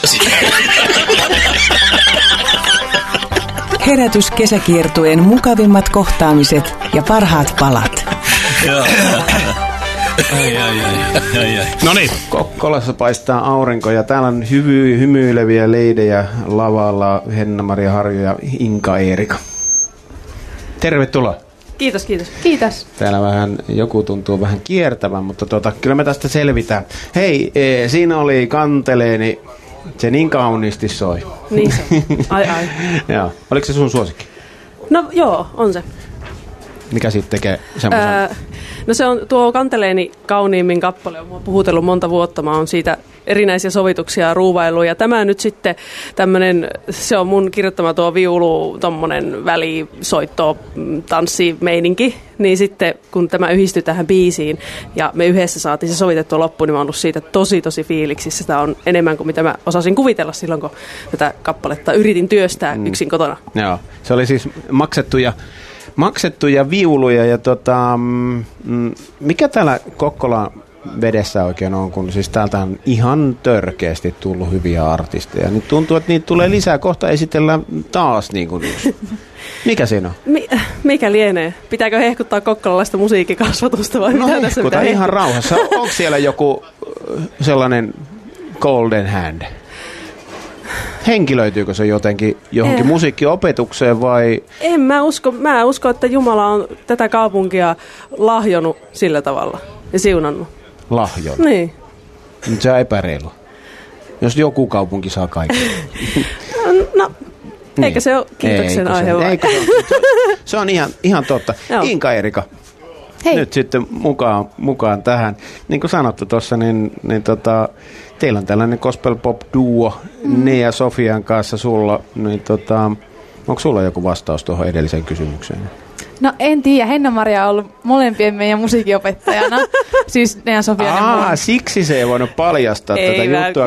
Herätys kesäkiertueen mukavimmat kohtaamiset ja parhaat palat. No niin. Kokkolassa paistaa aurinko ja täällä on hymyileviä leidejä lavalla Henna-Maria Harju ja Inka Eerika. Tervetuloa. Kiitos. Kiitos. Täällä joku tuntuu vähän kiertävän, mutta kyllä me tästä selvitään. Hei, siinä oli Kanteleeni. Se niin kauniisti soi. Niin se. Ai. Joo. Oliko se sun suosikki? No joo, on se. Mikä siitä tekee semmoisen? No se on tuo Kanteleeni kauniimmin kappale. Olen puhutellut monta vuotta. Mä oon siitä erinäisiä sovituksia ruuvailu. Ja tämä nyt sitten tämmönen, se on mun kirjoittama tuo viulu, tommonen välisoitto, tanssimeininki. Niin sitten kun tämä yhdistyi tähän biisiin ja me yhdessä saatiin se sovitettua loppuun, niin mä oon ollut siitä tosi fiiliksissä. Sitä on enemmän kuin mitä mä osasin kuvitella silloin, kun tätä kappaletta yritin työstää yksin kotona. Joo, se oli siis maksettuja viuluja ja mikä täällä Kokkolan vedessä oikein on, kun siis täältä on ihan törkeästi tullut hyviä artisteja. Niin tuntuu, että niitä tulee lisää. Kohta esitellään taas niin kuin yksi. Mikä siinä on? Mikä lienee? Pitääkö hehkuttaa kokkolalaista musiikkikasvatusta vai mitä tässä pitää ihan rauhassa. Onko siellä joku sellainen golden hand? Henkilöityykö se jotenkin johonkin musiikkiopetukseen vai? En mä usko, että Jumala on tätä kaupunkia lahjonut sillä tavalla ja siunannut. Lahjonut? Niin. Nyt se on epäreilu. Jos joku kaupunki saa kaiken. No, niin. Eikä se ole kiitoksen aihe vai? Se on ihan totta. Inka Eerika. Hei. Nyt sitten mukaan tähän. Niin kuin sanottu tuossa, niin teillä on tällainen gospel pop duo Nea Sofian kanssa sulla. Niin onko sulla joku vastaus tuohon edelliseen kysymykseen? No en tiedä. Henna-Maria on ollut molempien meidän musiikinopettajana. Siis Nea Sofian ja mun. Siksi se ei voinut paljastaa tätä juttua.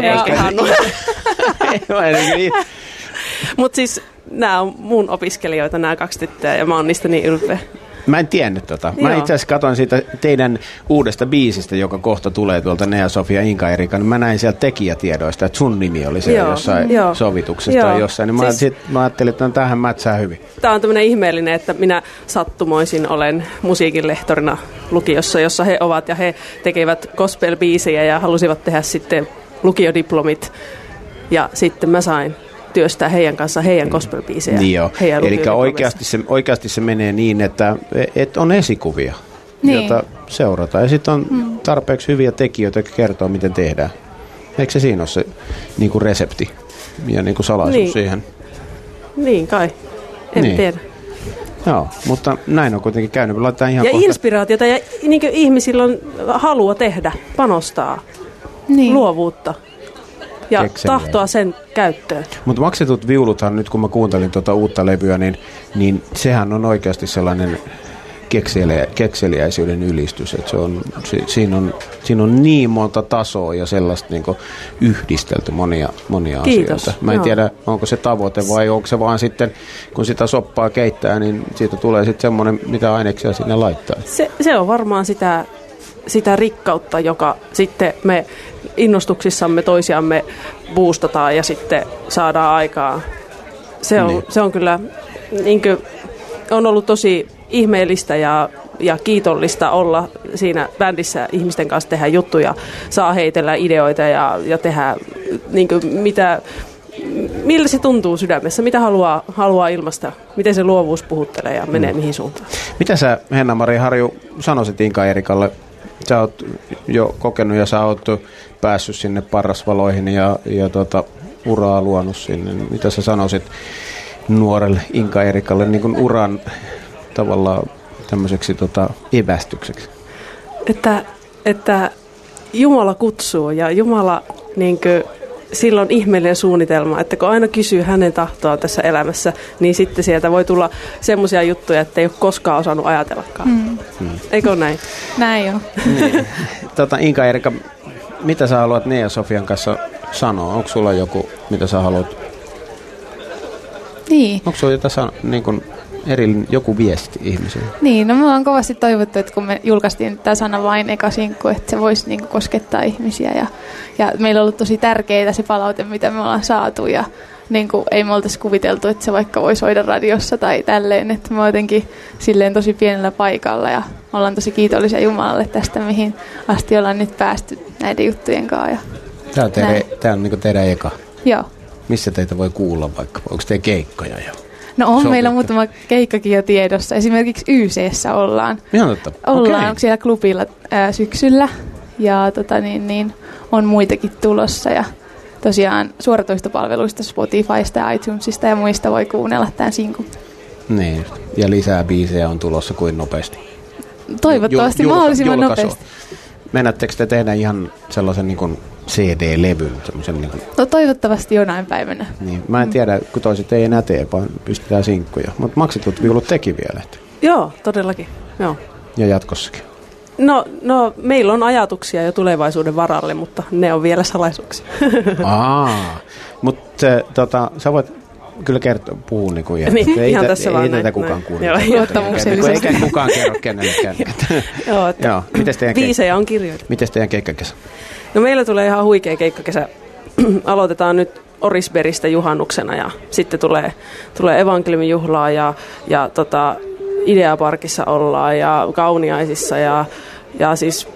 Mutta siis nämä on mun opiskelijoita, nämä 2 tyttöä, ja mä oon niistä niin ylpeä. Mä en tiennyt tota. Mä itse asiassa katsoin siitä teidän uudesta biisistä, joka kohta tulee tuolta Nea Sofia Inka Eerika. Niin mä näin sieltä tekijätietoista, että sun nimi oli siellä jossain sovituksessa tai jossain. Niin mä ajattelin, että tähän mätsää hyvin. Tää on tämmöinen ihmeellinen, että minä sattumoisin olen musiikinlehtorina lukiossa, jossa he ovat ja he tekevät gospel-biisejä ja halusivat tehdä sitten lukiodiplomit. Ja sitten mä sain työstää heidän kanssa heidän gospel-biisejä. Niin joo. Eli oikeasti se menee niin, että on esikuvia, joita seurataan. Ja sitten on tarpeeksi hyviä tekijöitä, jotka kertoo, miten tehdään. Eikö se siinä ole se niin kuin resepti ja niin kuin salaisuus siihen? Niin kai. En tiedä. Joo, mutta näin on kuitenkin käynyt. Ihan ja kohta inspiraatiota ja niin kuin ihmisillä on halua tehdä, panostaa, luovuutta. Ja kekseliä. Tahtoa sen käyttöön. Mutta maksetut viuluthan, nyt kun mä kuuntelin tuota uutta levyä, niin sehän on oikeasti sellainen kekseliäisyyden ylistys. Että siinä on niin monta tasoa ja sellaista niinku yhdistelty monia asioita. Mä en tiedä, onko se tavoite vai onko se vaan sitten, kun sitä soppaa keittää, niin siitä tulee sitten semmoinen, mitä aineksia sinne laittaa. Se on varmaan sitä rikkautta, joka sitten me innostuksissamme toisiamme boostataan ja sitten saadaan aikaa. Se on kyllä niin kuin, on ollut tosi ihmeellistä ja kiitollista olla siinä bändissä ihmisten kanssa tehdä juttuja, saa heitellä ideoita ja tehdä niin kuin, miltä se tuntuu sydämessä, mitä haluaa ilmaista, miten se luovuus puhuttelee ja menee mihin suuntaan. Mitä sä, Henna-Maria Harju, sanoisit Inka Eerikalle? Sä oot jo kokenut ja sä oot päässyt sinne parrasvaloihin ja uraa luonut sinne. Mitä sä sanoisit nuorelle Inka Eerikalle niin kuin uran tavallaan tämmöiseksi evästykseksi? Että Jumala kutsuu ja Jumala niin kuin, sillä on ihmeellinen suunnitelma, että kun aina kysyy hänen tahtoa tässä elämässä, niin sitten sieltä voi tulla semmoisia juttuja, että ei ole koskaan osannut ajatellakaan. Eikö ole näin? Näin on. Niin. Inka Eerika, mitä sä haluat Nea Sofian kanssa sanoa? Onko sulla joku, mitä sä haluat? Niin. Onko sulla jotain niin kuin joku viesti ihmisille. Niin, no me ollaan kovasti toivottu, että kun me julkaistiin tämä Sana vain eka sinkku, että se voisi niinku koskettaa ihmisiä. Ja meillä on ollut tosi tärkeää se palaute, mitä me ollaan saatu. Ja niinku, ei me oltaisi kuviteltu, että se vaikka voi soida radiossa tai tälleen. Että me jotenkin silleen tosi pienellä paikalla ja ollaan tosi kiitollisia Jumalalle tästä, mihin asti ollaan nyt päästy näiden juttujen kanssa. Tämä on niinku teidän eka. Joo. Missä teitä voi kuulla vaikka? Onko teidän keikkoja jo? No on meillä muutama keikkakin jo tiedossa. Esimerkiksi YC:ssä ollaan. Ihan totta. Ollaan okay. Siellä klubilla syksyllä ja on muitakin tulossa. Ja tosiaan suoratoistopalveluista Spotifysta ja iTunesista ja muista voi kuunnella tämän sinkun. Niin, ja lisää biisejä on tulossa kuin nopeasti. Toivottavasti mahdollisimman nopeasti. Mennättekö te tehdä ihan sellaisen niin kuin CD-levyn? Niin kuin... No toivottavasti jonain päivänä. Niin, mä en tiedä, kun toiset ei enää tee, vaan pystytään sinkkuja. Mutta Maksetut viulut teki vielä. Joo, todellakin. Joo. Ja jatkossakin. No, meillä on ajatuksia jo tulevaisuuden varalle, mutta ne on vielä salaisuuksia. Mutta sä voit kyllä puhua niin kuin niin, ihan tässä vaan ei tätä kukaan kuunnella. Luottamuksellisesti. Eikä kukaan kerro kenellekään. Joo, biisejä on kirjoitettu. Mites teidän keikkakesä? No meillä tulee ihan huikea keikkakesä. Aloitetaan nyt Orisbergistä juhannuksena ja sitten tulee evankeliumin juhlaa ja Ideaparkissa ollaan ja Kauniaisissa ja siis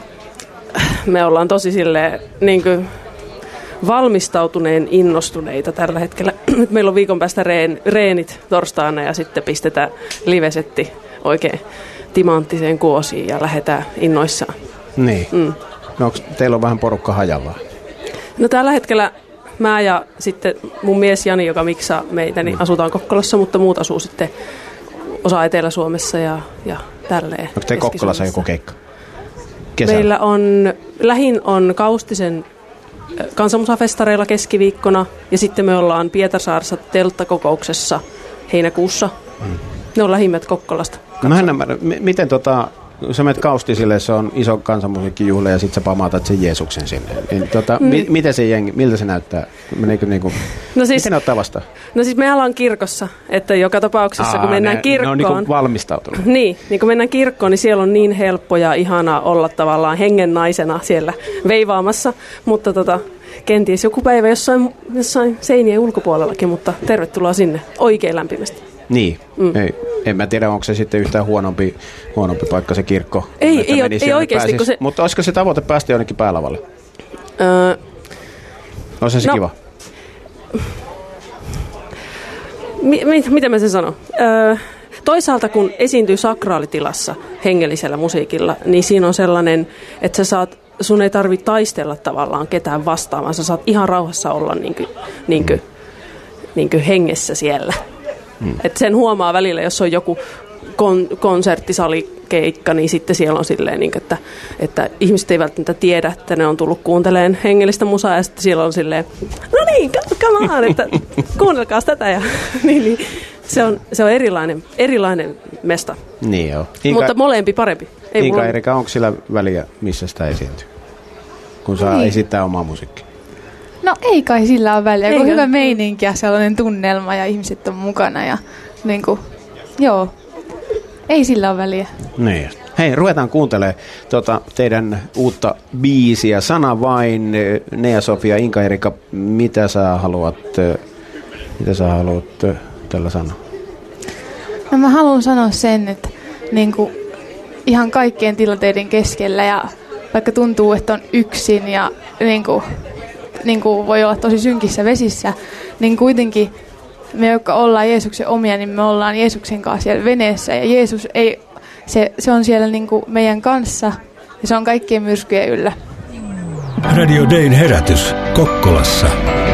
me ollaan tosi silleen niin kuin valmistautuneen innostuneita tällä hetkellä. Nyt meillä on viikon päästä reenit torstaina ja sitten pistetään livesetti oikein timanttiseen kuosiin ja lähdetään innoissaan. Niin. No onko teillä on vähän porukka hajallaan? No tällä hetkellä mä ja sitten mun mies Jani, joka miksaa meitä, niin asutaan Kokkolassa, mutta muut asuu sitten osa Etelä-Suomessa ja tälleen. Onko teillä Kokkolassa joku keikka? Kesällä? Meillä lähin on Kaustisen kansanmusafestareilla keskiviikkona ja sitten me ollaan Pietarsaaressa telttakokouksessa heinäkuussa. Ne on lähimmät Kokkolasta. No mä en ymmärrä, miten sä menet Kaustisille, se on iso kansanmusiikkijuhla ja sitten sä pamautat sen Jeesuksen sinne. Niin, miten se jengi, miltä se näyttää? Meneekö niinku, miten ne ottaa vastaan? No siis me ollaan kirkossa, että joka tapauksessa kun mennään kirkkoon. Ne on niinku valmistautunut. Niin kun mennään kirkkoon, niin siellä on niin helppo ja ihanaa olla tavallaan hengen naisena siellä veivaamassa, mutta kenties joku päivä jossain seinien ulkopuolellakin, mutta tervetuloa sinne oikein lämpimästi. Niin, en mä tiedä, onko se sitten yhtään huonompi paikka se kirkko. Ei oikeasti. Mutta olisiko se tavoite päästä jonnekin päälavalle? Olisi se kiva? Miten mä sen sanon? Toisaalta kun esiintyy sakraalitilassa hengellisellä musiikilla, niin siinä on sellainen, että sun ei tarvitse taistella tavallaan ketään vastaan, vaan sä saat ihan rauhassa olla niin kuin hengessä siellä. Että sen huomaa välillä, jos on joku konserttisalikeikka, niin sitten siellä on silleen, että ihmiset ei välttämättä tiedä, että ne on tullut kuuntelemaan hengellistä musaa, ja sitten siellä on silleen, no niin, come on, että kuunnelkaas tätä. Ja, niin, se on erilainen mesta. Niin joo. Mutta molempi parempi. Inka Erika, onko sillä väliä, missä sitä esiintyy? Kun saa esittää omaa musiikkia. No ei kai sillä ole väliä, kun on hyvä meininki ja sellainen tunnelma ja ihmiset on mukana ja niinku, joo, ei sillä ole väliä. Niin. Hei, ruvetaan kuuntelemaan teidän uutta biisiä, Sana vain, Nea Sofia, Inka Erika, mitä sä haluat tällä sanoa? No mä haluan sanoa sen, että niinku, ihan kaikkien tilanteiden keskellä ja vaikka tuntuu, että on yksin ja niinku voi olla tosi synkissä vesissä, niin kuitenkin me, jotka ollaan Jeesuksen omia, niin me ollaan Jeesuksen kanssa siellä veneessä. Ja Jeesus se on siellä niinku meidän kanssa ja se on kaikkien myrskyjen yllä. Radio Dayn herätys Kokkolassa.